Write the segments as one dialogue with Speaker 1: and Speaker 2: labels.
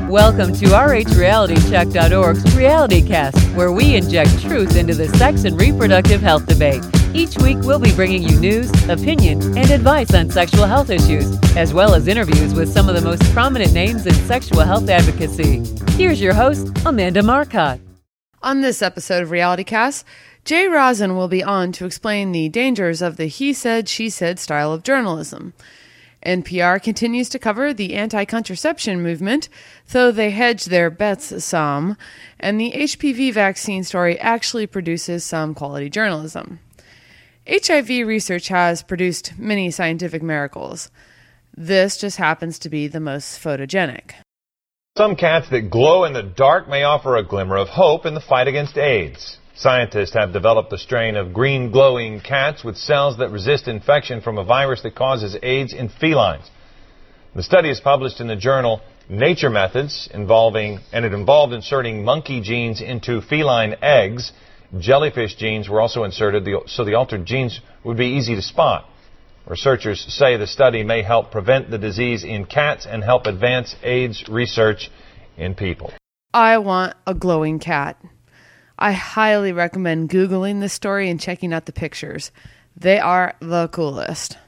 Speaker 1: Welcome to RHRealityCheck.org's RealityCast, where we inject truth into the sex and reproductive health debate. Each week, we'll be bringing you news, opinion, and advice on sexual health issues, as well as interviews with some of the most prominent names in sexual health advocacy. Here's your host, Amanda Marcotte.
Speaker 2: On this episode of RealityCast, Jay Rosen will be on to explain the dangers of the he said, she said style of journalism. NPR continues to cover the anti-contraception movement, though they hedge their bets some, and the HPV vaccine story actually produces some quality journalism. HIV research has produced many scientific miracles. This just happens to be the most photogenic.
Speaker 3: Some cats that glow in the dark may offer a glimmer of hope in the fight against AIDS. Scientists have developed a strain of green glowing cats with cells that resist infection from a virus that causes AIDS in felines. The study is published in the journal Nature Methods, it involved inserting monkey genes into feline eggs. Jellyfish genes were also inserted so the altered genes would be easy to spot. Researchers say the study may help prevent the disease in cats and help advance AIDS research in people.
Speaker 2: I want a glowing cat. I highly recommend Googling this story and checking out the pictures. They are the coolest.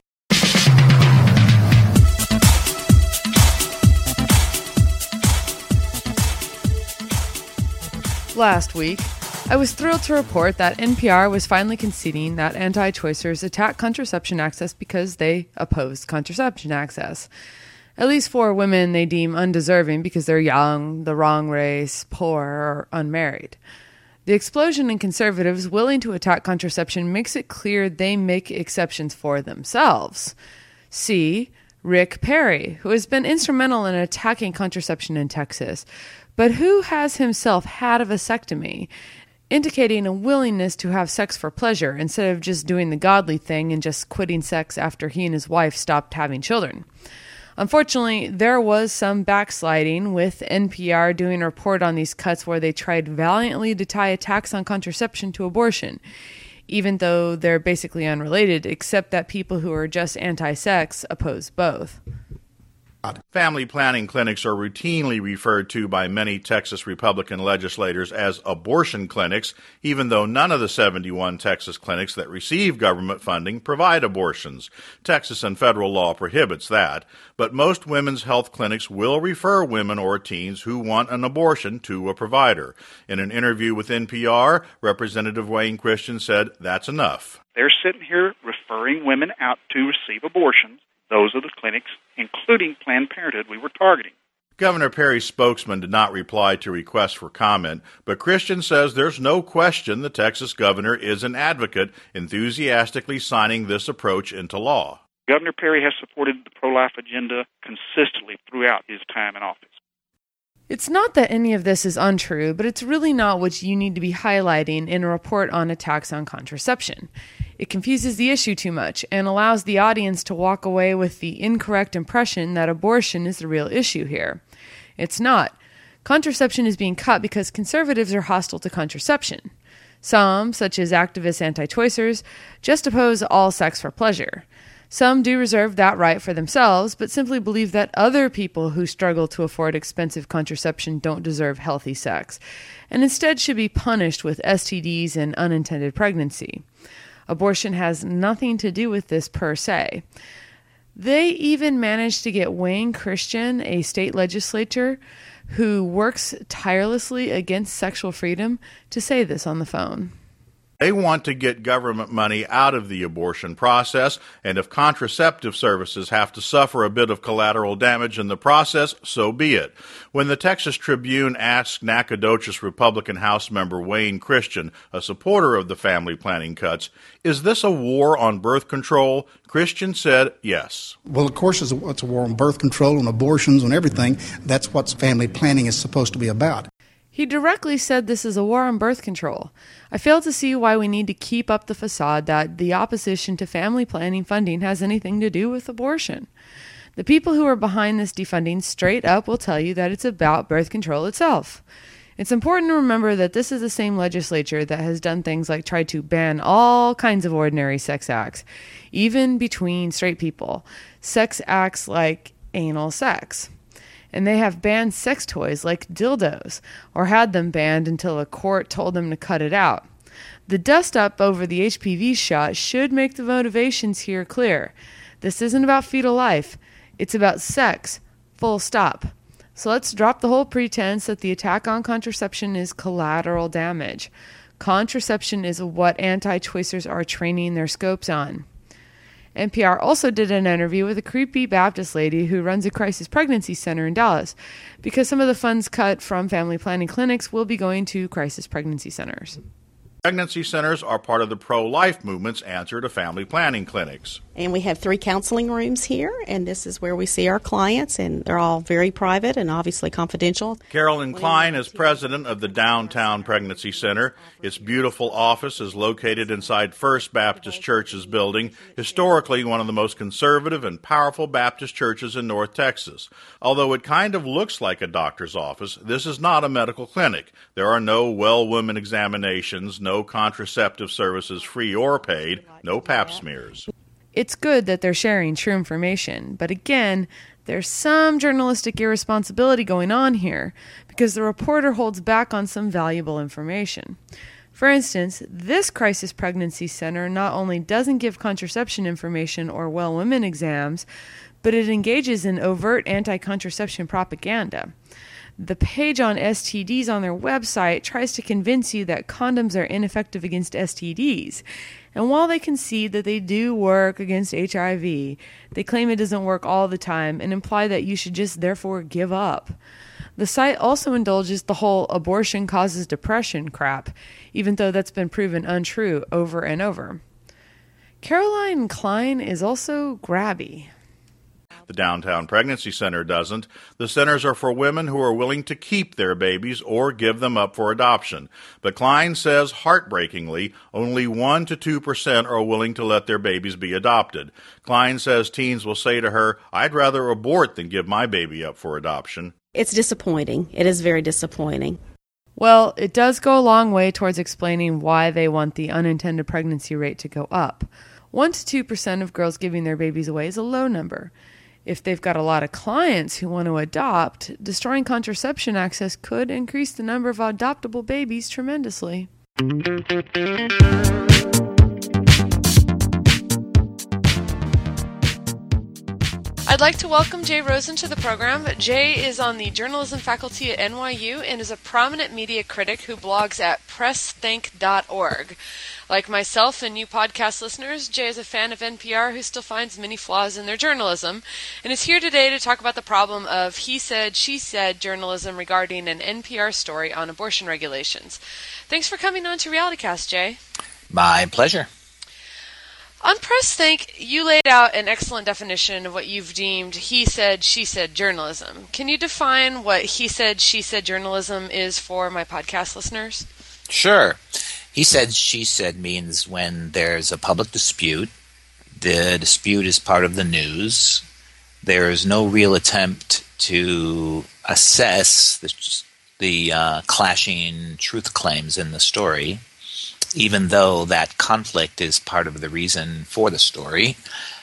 Speaker 2: Last week, I was thrilled to report that NPR was finally conceding that anti-choicers attack contraception access because they oppose contraception access. At least 4 women they deem undeserving because they're young, the wrong race, poor, or unmarried. The explosion in conservatives willing to attack contraception makes it clear they make exceptions for themselves. See Rick Perry, who has been instrumental in attacking contraception in Texas, but who has himself had a vasectomy, indicating a willingness to have sex for pleasure instead of just doing the godly thing and just quitting sex after he and his wife stopped having children. Unfortunately, there was some backsliding, with NPR doing a report on these cuts where they tried valiantly to tie attacks on contraception to abortion, even though they're basically unrelated, except that people who are just anti-sex oppose both.
Speaker 4: Family planning clinics are routinely referred to by many Texas Republican legislators as abortion clinics, even though none of the 71 Texas clinics that receive government funding provide abortions. Texas and federal law prohibits that, but most women's health clinics will refer women or teens who want an abortion to a provider. In an interview with NPR, Representative Wayne Christian said that's enough.
Speaker 5: They're sitting here referring women out to receive abortions. Those are the clinics, including Planned Parenthood, we were targeting.
Speaker 4: Governor Perry's spokesman did not reply to requests for comment, but Christian says there's no question the Texas governor is an advocate, enthusiastically signing this approach into law.
Speaker 5: Governor Perry has supported the pro-life agenda consistently throughout his time in office.
Speaker 2: It's not that any of this is untrue, but it's really not what you need to be highlighting in a report on attacks on contraception. It confuses the issue too much and allows the audience to walk away with the incorrect impression that abortion is the real issue here. It's not. Contraception is being cut because conservatives are hostile to contraception. Some, such as activist anti-choicers, just oppose all sex for pleasure. Some do reserve that right for themselves, but simply believe that other people who struggle to afford expensive contraception don't deserve healthy sex, and instead should be punished with STDs and unintended pregnancy. Abortion has nothing to do with this per se. They even managed to get Wayne Christian, a state legislator who works tirelessly against sexual freedom, to say this on the phone.
Speaker 4: They want to get government money out of the abortion process, and if contraceptive services have to suffer a bit of collateral damage in the process, so be it. When the Texas Tribune asked Nacogdoches Republican House member Wayne Christian, a supporter of the family planning cuts, is this a war on birth control? Christian said yes.
Speaker 6: Well, of course, it's a war on birth control and abortions and everything. That's what family planning is supposed to be about.
Speaker 2: He directly said this is a war on birth control. I fail to see why we need to keep up the facade that the opposition to family planning funding has anything to do with abortion. The people who are behind this defunding straight up will tell you that it's about birth control itself. It's important to remember that this is the same legislature that has done things like try to ban all kinds of ordinary sex acts, even between straight people, sex acts like anal sex. And they have banned sex toys like dildos, or had them banned until a court told them to cut it out. The dust-up over the HPV shot should make the motivations here clear. This isn't about fetal life. It's about sex. Full stop. So let's drop the whole pretense that the attack on contraception is collateral damage. Contraception is what anti-choicers are training their scopes on. NPR also did an interview with a creepy Baptist lady who runs a crisis pregnancy center in Dallas, because some of the funds cut from family planning clinics will be going to crisis pregnancy centers.
Speaker 4: Pregnancy centers are part of the pro-life movement's answer to family planning clinics.
Speaker 7: And we have 3 counseling rooms here, and this is where we see our clients, and they're all very private and obviously confidential.
Speaker 4: Carolyn Klein is president of the Downtown Pregnancy Center. Its beautiful office is located inside First Baptist Church's building, historically one of the most conservative and powerful Baptist churches in North Texas. Although it kind of looks like a doctor's office, this is not a medical clinic. There are no well woman examinations, no contraceptive services free or paid, no pap smears.
Speaker 2: It's good that they're sharing true information, but again, there's some journalistic irresponsibility going on here because the reporter holds back on some valuable information. For instance, this crisis pregnancy center not only doesn't give contraception information or well women exams, but it engages in overt anti-contraception propaganda. The page on STDs on their website tries to convince you that condoms are ineffective against STDs. And while they concede that they do work against HIV, they claim it doesn't work all the time and imply that you should just therefore give up. The site also indulges the whole abortion causes depression crap, even though that's been proven untrue over and over. Caroline Klein is also grabby.
Speaker 4: The Downtown Pregnancy Center doesn't. The centers are for women who are willing to keep their babies or give them up for adoption. But Klein says, heartbreakingly, only 1% to 2% are willing to let their babies be adopted. Klein says teens will say to her, "I'd rather abort than give my baby up for adoption."
Speaker 7: It's disappointing. It is very disappointing.
Speaker 2: Well, it does go a long way towards explaining why they want the unintended pregnancy rate to go up. 1% to 2% of girls giving their babies away is a low number. If they've got a lot of clients who want to adopt, destroying contraception access could increase the number of adoptable babies tremendously. I'd like to welcome Jay Rosen to the program. Jay is on the journalism faculty at NYU and is a prominent media critic who blogs at pressthink.org. Like myself and you podcast listeners, Jay is a fan of NPR who still finds many flaws in their journalism and is here today to talk about the problem of he said, she said journalism regarding an NPR story on abortion regulations. Thanks for coming on to RealityCast, Jay.
Speaker 8: My pleasure.
Speaker 2: On Press Think, you laid out an excellent definition of what you've deemed he said, she said journalism. Can you define what he said, she said journalism is for my podcast listeners?
Speaker 8: Sure. He said, she said means when there's a public dispute, the dispute is part of the news, there is no real attempt to assess the clashing truth claims in the story, even though that conflict is part of the reason for the story.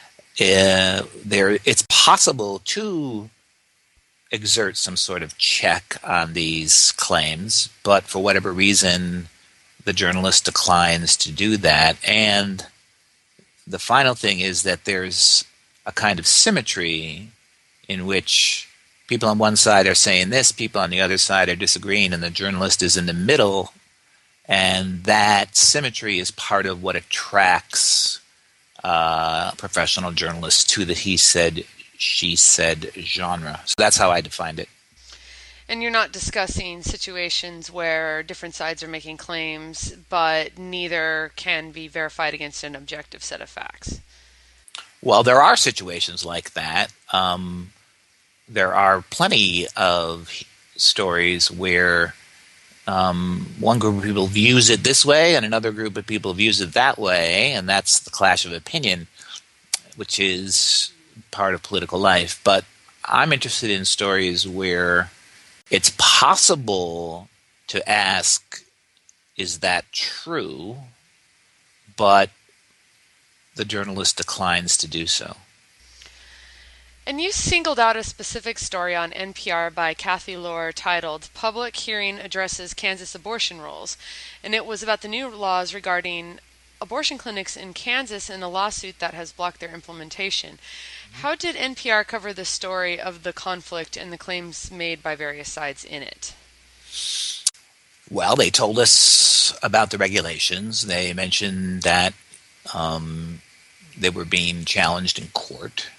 Speaker 8: It's possible to exert some sort of check on these claims, but for whatever reason, the journalist declines to do that. And the final thing is that there's a kind of symmetry in which people on one side are saying this, people on the other side are disagreeing, and the journalist is in the middle. And that symmetry is part of what attracts professional journalists to the he said, she said genre. So that's how I defined it.
Speaker 2: And you're not discussing situations where different sides are making claims, but neither can be verified against an objective set of facts.
Speaker 8: Well, there are situations like that. There are plenty of stories where one group of people views it this way and another group of people views it that way, and that's the clash of opinion, which is part of political life. But I'm interested in stories where it's possible to ask, is that true? But the journalist declines to do so.
Speaker 2: And you singled out a specific story on NPR by Kathy Lohr titled Public Hearing Addresses Kansas Abortion Rules. And it was about the new laws regarding abortion clinics in Kansas and a lawsuit that has blocked their implementation. How did NPR cover the story of the conflict and the claims made by various sides in it?
Speaker 8: Well, they told us about the regulations. They mentioned that they were being challenged in court.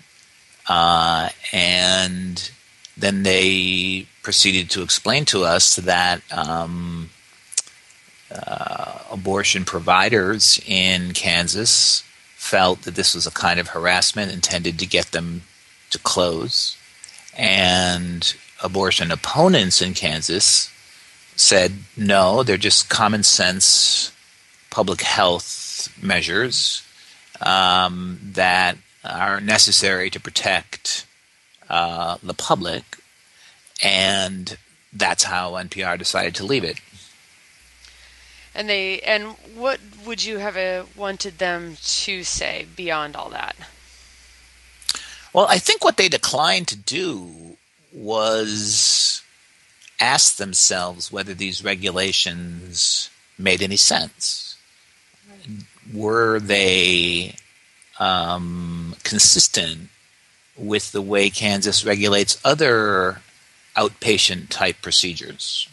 Speaker 8: And then they proceeded to explain to us that abortion providers in Kansas felt that this was a kind of harassment intended to get them to close. And abortion opponents in Kansas said, no, they're just common sense public health measures that are necessary to protect the public, and that's how NPR decided to leave it.
Speaker 2: And what would you have wanted them to say beyond all that?
Speaker 8: Well, I think what they declined to do was ask themselves whether these regulations made any sense. Were they consistent with the way Kansas regulates other outpatient type procedures?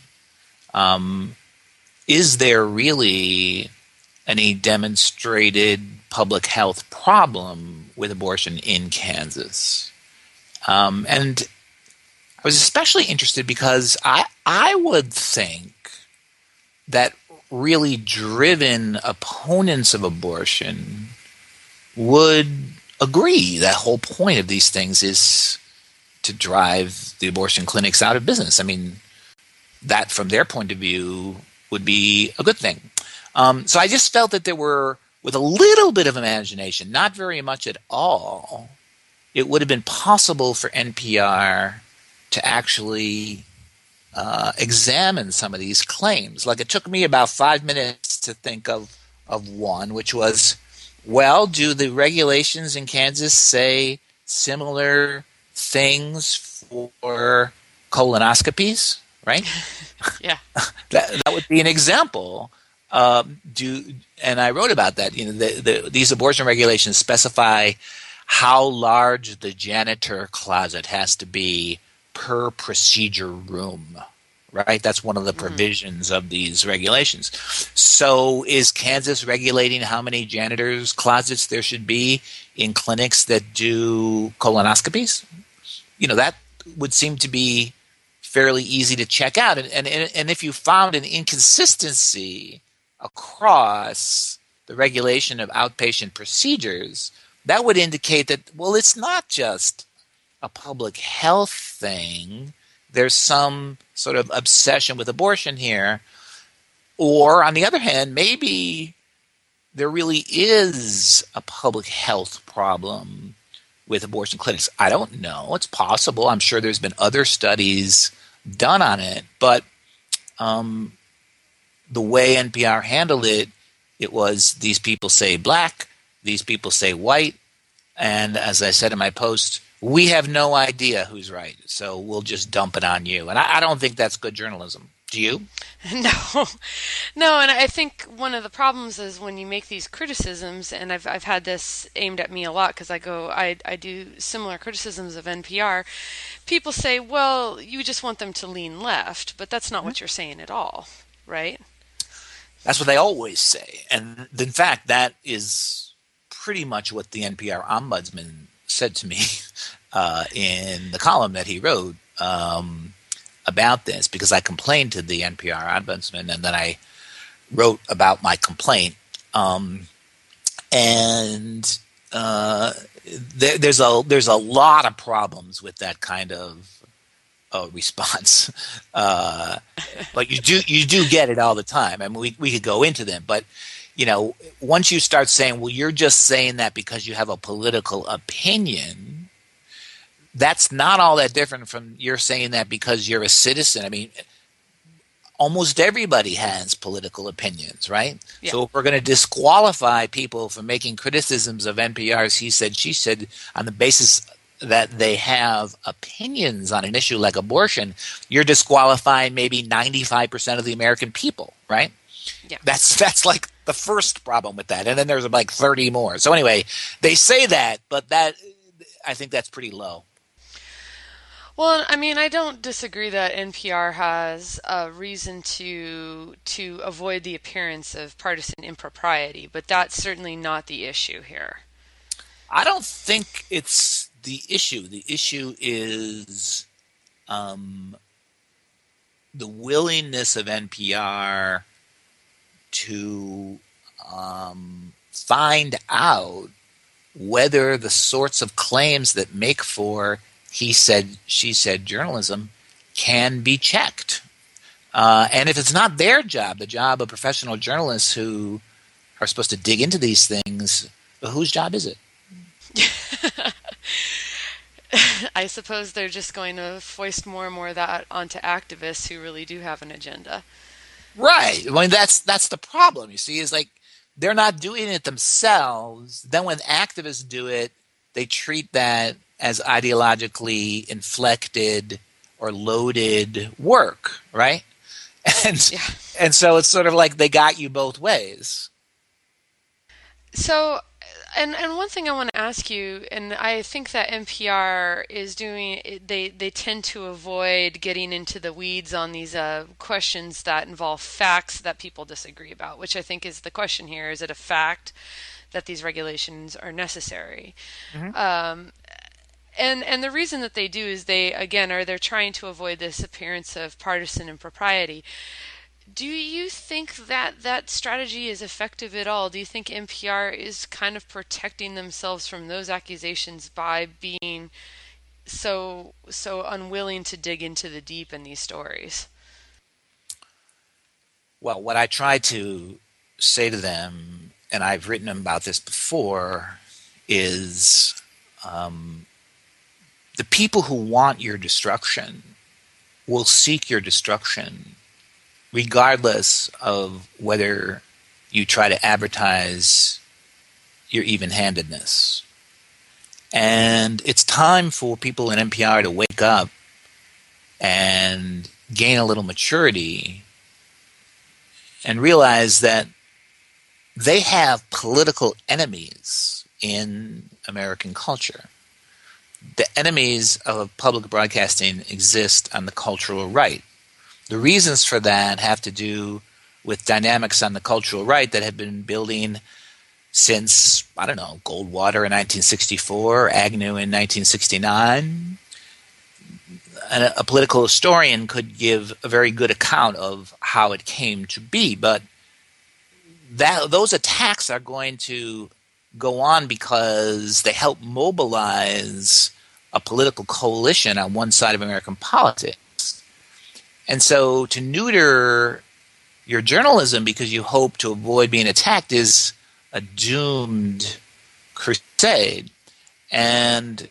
Speaker 8: Is there really any demonstrated public health problem with abortion in Kansas? And I was especially interested because I would think that really driven opponents of abortion would agree that whole point of these things is to drive the abortion clinics out of business. I mean, that from their point of view would be a good thing. So I just felt that there were, with a little bit of imagination, not very much at all, it would have been possible for NPR to actually examine some of these claims. Like, it took me about 5 minutes to think of one, which was, well, do the regulations in Kansas say similar things for colonoscopies, right?
Speaker 2: Yeah.
Speaker 8: that would be an example. And I wrote about that. You know, these abortion regulations specify how large the janitor closet has to be per procedure room, right? That's one of the provisions of these regulations. So is Kansas regulating how many janitors' closets there should be in clinics that do colonoscopies? You know, that would seem to be fairly easy to check out. And if you found an inconsistency across the regulation of outpatient procedures, that would indicate that, well, it's not just a public health thing. There's some sort of obsession with abortion here. Or, on the other hand, maybe there really is a public health problem with abortion clinics. I don't know. It's possible. I'm sure there's been other studies done on it. But the way NPR handled it, it was these people say black, these people say white, and as I said in my post, we have no idea who's right, so we'll just dump it on you. And I don't think that's good journalism. Do you?
Speaker 2: No, and I think one of the problems is when you make these criticisms, and I've had this aimed at me a lot because I do similar criticisms of NPR. People say, well, you just want them to lean left, but that's not what you're saying at all, right?
Speaker 8: That's what they always say. And in fact, that is pretty much what the NPR ombudsman said to me in the column that he wrote about this, because I complained to the NPR ombudsman and then I wrote about my complaint. There's a lot of problems with that kind of response, but you do get it all the time. I mean, we could go into them, but you know, once you start saying, well, you're just saying that because you have a political opinion, that's not all that different from you're saying that because you're a citizen. I mean, almost everybody has political opinions, right? Yeah. So if we're going to disqualify people from making criticisms of NPR's he said, she said on the basis that they have opinions on an issue like abortion, you're disqualifying maybe 95% of the American people, right?
Speaker 9: Yeah.
Speaker 8: That's like the first problem with that. And then there's like 30 more. So anyway, they say that, but I think that's pretty low.
Speaker 9: Well, I mean, I don't disagree that NPR has a reason to avoid the appearance of partisan impropriety, but that's certainly not the issue here.
Speaker 8: I don't think it's the issue. The issue is the willingness of NPR to find out whether the sorts of claims that make for he said, she said journalism can be checked. And if it's not their job, the job of professional journalists who are supposed to dig into these things, whose job is it?
Speaker 9: I suppose they're just going to foist more and more of that onto activists who really do have an agenda.
Speaker 8: Right. I mean, that's the problem, you see, is like they're not doing it themselves. Then when activists do it, they treat that as ideologically inflected or loaded work, right? And so it's sort of like they got you both ways.
Speaker 9: So, and one thing I want to ask you, and I think that NPR is doing, they tend to avoid getting into the weeds on these questions that involve facts that people disagree about, which I think is the question here. Is it a fact that these regulations are necessary? Mm-hmm. And the reason that they do is they're trying to avoid this appearance of partisan impropriety. Do you think that strategy is effective at all? Do you think NPR is kind of protecting themselves from those accusations by being so unwilling to dig into the deep in these stories?
Speaker 8: Well, what I try to say to them, and I've written about this before, is the people who want your destruction will seek your destruction regardless of whether you try to advertise your even-handedness. And it's time for people in NPR to wake up and gain a little maturity and realize that they have political enemies in American culture. The enemies of public broadcasting exist on the cultural right. The reasons for that have to do with dynamics on the cultural right that have been building since, Goldwater in 1964, Agnew in 1969. And a political historian could give a very good account of how it came to be, but those attacks are going to go on because they help mobilize a political coalition on one side of American politics. And so to neuter your journalism because you hope to avoid being attacked is a doomed crusade. And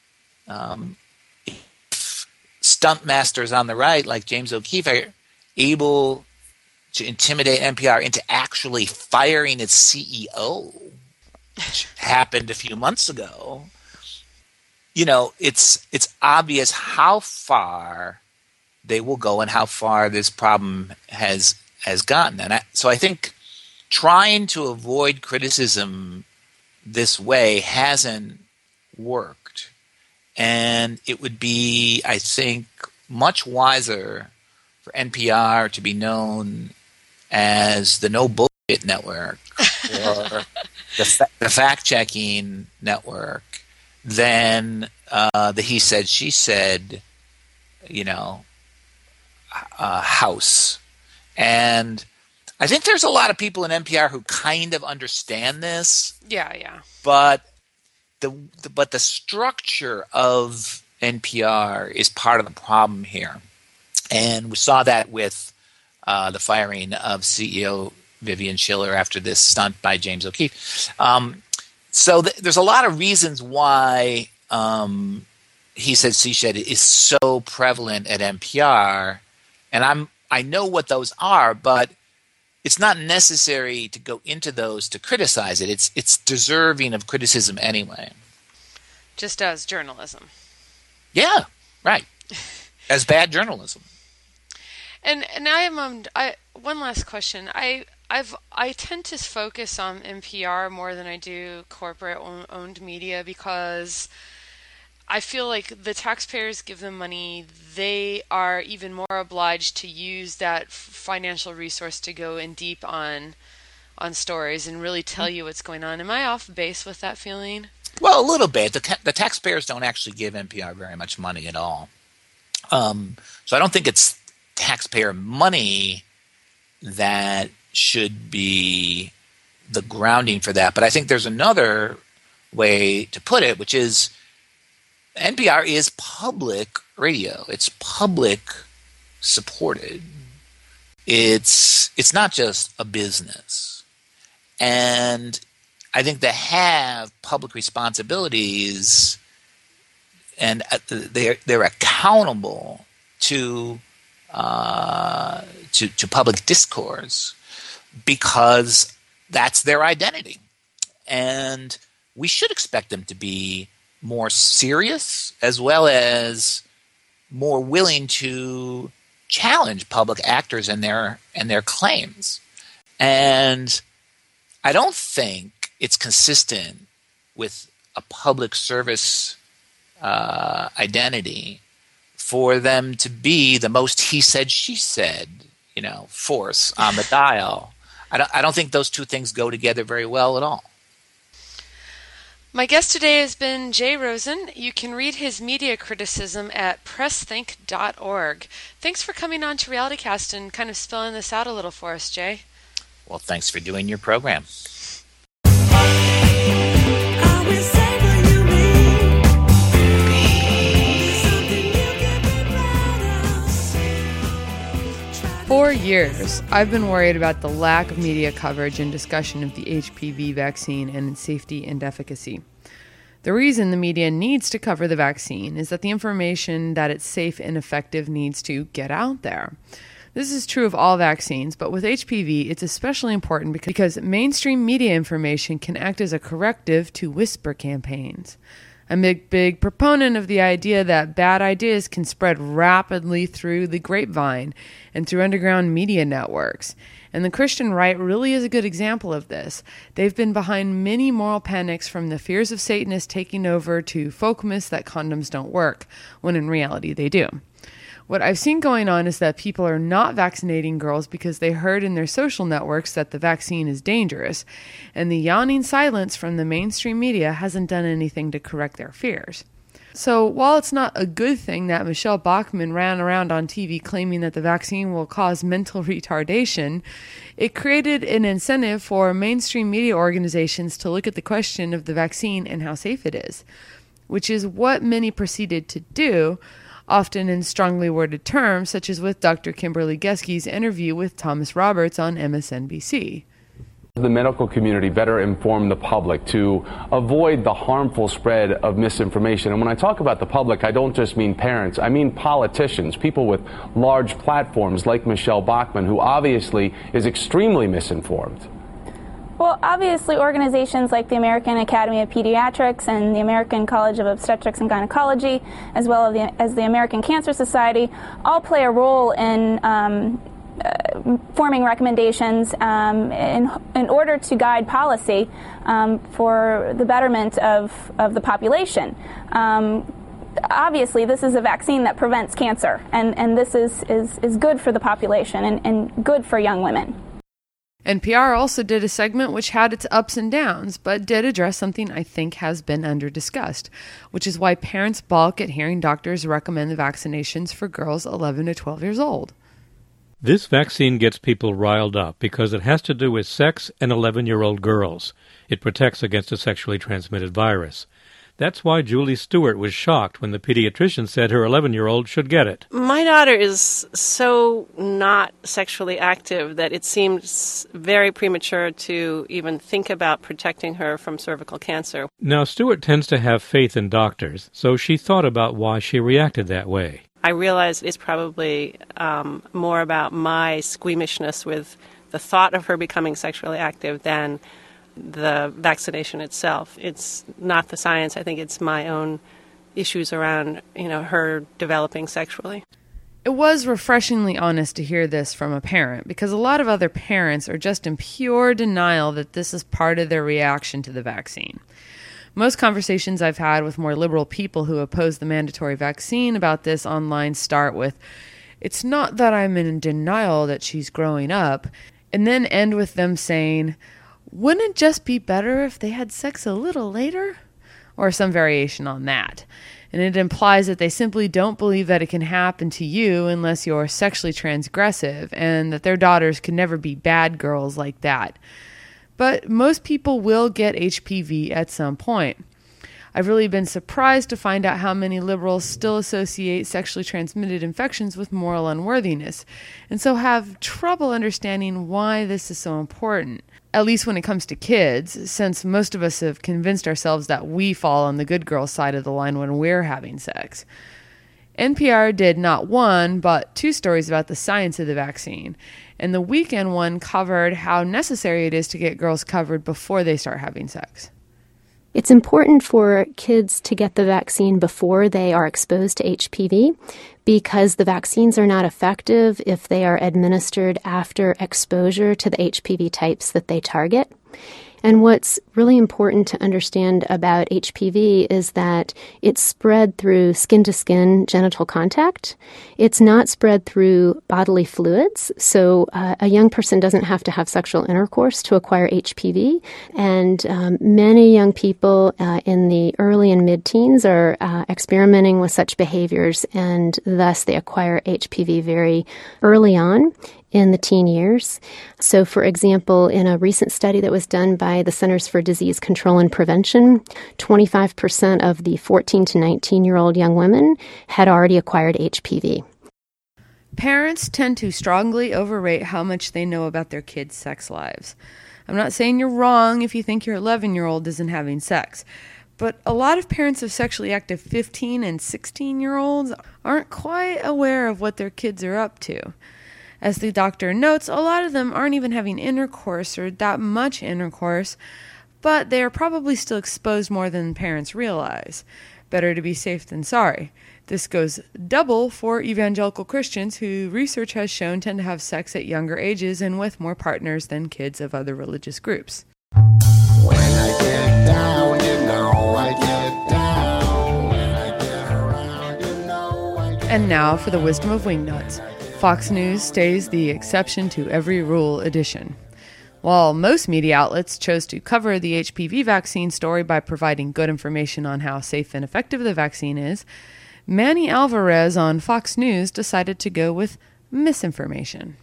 Speaker 8: if stunt masters on the right like James O'Keefe are able to intimidate NPR into actually firing its CEO, which happened a few months ago, it's obvious how far they will go and how far this problem has gotten. And so I think trying to avoid criticism this way hasn't worked. And it would be, I think, much wiser for NPR to be known as the No Bullshit Network or the fact-checking network than the he said, she said, house. And I think there's a lot of people in NPR who kind of understand this.
Speaker 9: Yeah.
Speaker 8: But the structure of NPR is part of the problem here. And we saw that with the firing of CEO Vivian Schiller after this stunt by James O'Keefe. So there's a lot of reasons why he said, she said is so prevalent at NPR. And I know what those are, but it's not necessary to go into those to criticize it. It's deserving of criticism anyway.
Speaker 9: just as journalism.
Speaker 8: Yeah, right. As bad journalism.
Speaker 9: And one last question. I tend to focus on NPR more than I do corporate owned media because I feel like the taxpayers give them money. They are even more obliged to use that financial resource to go in deep on stories and really tell you what's going on. Am I off base with that feeling?
Speaker 8: Well, a little bit. The taxpayers don't actually give NPR very much money at all. So I don't think it's taxpayer money that should be the grounding for that. But I think there's another way to put it, which is NPR is public radio. It's public supported. It's not just a business. And I think they have public responsibilities, and they're accountable to public discourse because that's their identity, and we should expect them to be more serious as well as more willing to challenge public actors and their claims. And I don't think it's consistent with a public service identity for them to be the most he said, she said, force on the dial. I don't think those two things go together very well at all.
Speaker 9: My guest today has been Jay Rosen. You can read his media criticism at pressthink.org. Thanks for coming on to RealityCast and kind of spelling this out a little for us, Jay.
Speaker 8: Well, thanks for doing your program.
Speaker 2: 4 years, I've been worried about the lack of media coverage and discussion of the HPV vaccine and its safety and efficacy. The reason the media needs to cover the vaccine is that the information that it's safe and effective needs to get out there. This is true of all vaccines, but with HPV, it's especially important because mainstream media information can act as a corrective to whisper campaigns. I'm a big proponent of the idea that bad ideas can spread rapidly through the grapevine and through underground media networks. And the Christian right really is a good example of this. They've been behind many moral panics, from the fears of Satanists taking over to folk myths that condoms don't work, when in reality they do. What I've seen going on is that people are not vaccinating girls because they heard in their social networks that the vaccine is dangerous, and the yawning silence from the mainstream media hasn't done anything to correct their fears. So while it's not a good thing that Michelle Bachmann ran around on TV claiming that the vaccine will cause mental retardation, it created an incentive for mainstream media organizations to look at the question of the vaccine and how safe it is, which is what many proceeded to do, often in strongly worded terms, such as with Dr. Kimberly Geske interview with Thomas Roberts on MSNBC.
Speaker 10: The medical community better inform the public to avoid the harmful spread of misinformation. And when I talk about the public, I don't just mean parents. I mean politicians, people with large platforms like Michelle Bachmann, who obviously is extremely misinformed.
Speaker 11: Well, obviously organizations like the American Academy of Pediatrics and the American College of Obstetrics and Gynecology, as well as the American Cancer Society, all play a role in forming recommendations in order to guide policy for the betterment of the population. Obviously, this is a vaccine that prevents cancer, and this is good for the population and good for young women.
Speaker 2: NPR also did a segment which had its ups and downs, but did address something I think has been under-discussed, which is why parents balk at hearing doctors recommend the vaccinations for girls 11 to 12 years old.
Speaker 12: This vaccine gets people riled up because it has to do with sex and 11-year-old girls. It protects against a sexually transmitted virus. That's why Julie Stewart was shocked when the pediatrician said her 11-year-old should get it.
Speaker 13: My daughter is so not sexually active that it seems very premature to even think about protecting her from cervical cancer.
Speaker 12: Now, Stewart tends to have faith in doctors, so she thought about why she reacted that way.
Speaker 13: I realized it's probably more about my squeamishness with the thought of her becoming sexually active than the vaccination itself. It's not the science. I think it's my own issues around, her developing sexually.
Speaker 2: It was refreshingly honest to hear this from a parent, because a lot of other parents are just in pure denial that this is part of their reaction to the vaccine. Most conversations I've had with more liberal people who oppose the mandatory vaccine about this online start with, "It's not that I'm in denial that she's growing up," and then end with them saying, "Wouldn't it just be better if they had sex a little later?" Or some variation on that. And it implies that they simply don't believe that it can happen to you unless you're sexually transgressive, and that their daughters can never be bad girls like that. But most people will get HPV at some point. I've really been surprised to find out how many liberals still associate sexually transmitted infections with moral unworthiness, and so have trouble understanding why this is so important, at least when it comes to kids, since most of us have convinced ourselves that we fall on the good girl side of the line when we're having sex. NPR did not one, but two stories about the science of the vaccine, and the weekend one covered how necessary it is to get girls covered before they start having sex.
Speaker 14: It's important for kids to get the vaccine before they are exposed to HPV, because the vaccines are not effective if they are administered after exposure to the HPV types that they target. And what's really important to understand about HPV is that it's spread through skin-to-skin genital contact. It's not spread through bodily fluids. So a young person doesn't have to have sexual intercourse to acquire HPV. And many young people in the early and mid-teens are experimenting with such behaviors, and thus they acquire HPV very early on in the teen years. So, for example, in a recent study that was done by the Centers for Disease Control and Prevention, 25% of the 14 to 19-year-old young women had already acquired HPV.
Speaker 2: Parents tend to strongly overrate how much they know about their kids' sex lives. I'm not saying you're wrong if you think your 11-year-old isn't having sex, but a lot of parents of sexually active 15 and 16-year-olds aren't quite aware of what their kids are up to. As the doctor notes, a lot of them aren't even having intercourse or that much intercourse, but they are probably still exposed more than parents realize. Better to be safe than sorry. This goes double for evangelical Christians who research has shown tend to have sex at younger ages and with more partners than kids of other religious groups. When I get down, you know I get down. When I get around, you know I get. And now for the wisdom of Wingnuts. Fox News stays the exception to every rule edition. While most media outlets chose to cover the HPV vaccine story by providing good information on how safe and effective the vaccine is, Manny Alvarez on Fox News decided to go with misinformation.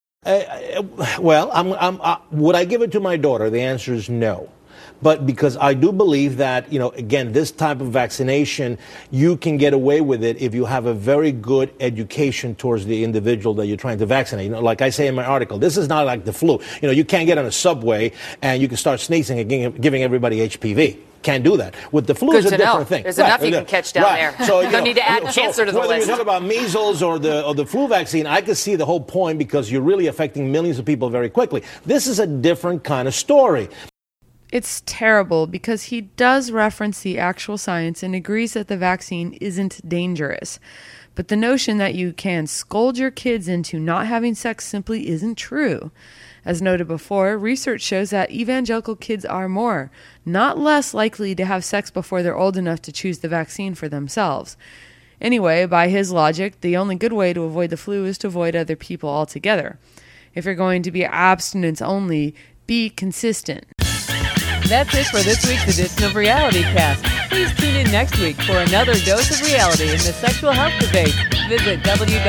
Speaker 15: Well, would I give it to my daughter? The answer is no. But because I do believe that, again, this type of vaccination, you can get away with it if you have a very good education towards the individual that you're trying to vaccinate. Like I say in my article, this is not like the flu. You can't get on a subway and you can start sneezing and giving everybody HPV. Can't do that. With the flu, it's a different thing.
Speaker 16: There's enough you can catch down there. So, you don't need to add cancer to the list.
Speaker 15: Whether you talk about measles or the flu vaccine, I can see the whole point because you're really affecting millions of people very quickly. This is a different kind of story.
Speaker 2: It's terrible because he does reference the actual science and agrees that the vaccine isn't dangerous. But the notion that you can scold your kids into not having sex simply isn't true. As noted before, research shows that evangelical kids are more, not less likely to have sex before they're old enough to choose the vaccine for themselves. Anyway, by his logic, the only good way to avoid the flu is to avoid other people altogether. If you're going to be abstinence only, be consistent.
Speaker 1: That's it for this week's edition of Reality Cast. Please tune in next week for another dose of reality in the sexual health debate. Visit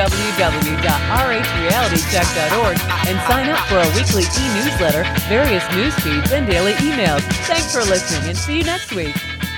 Speaker 1: www.rhrealitycheck.org and sign up for a weekly e-newsletter, various news feeds, and daily emails. Thanks for listening and see you next week.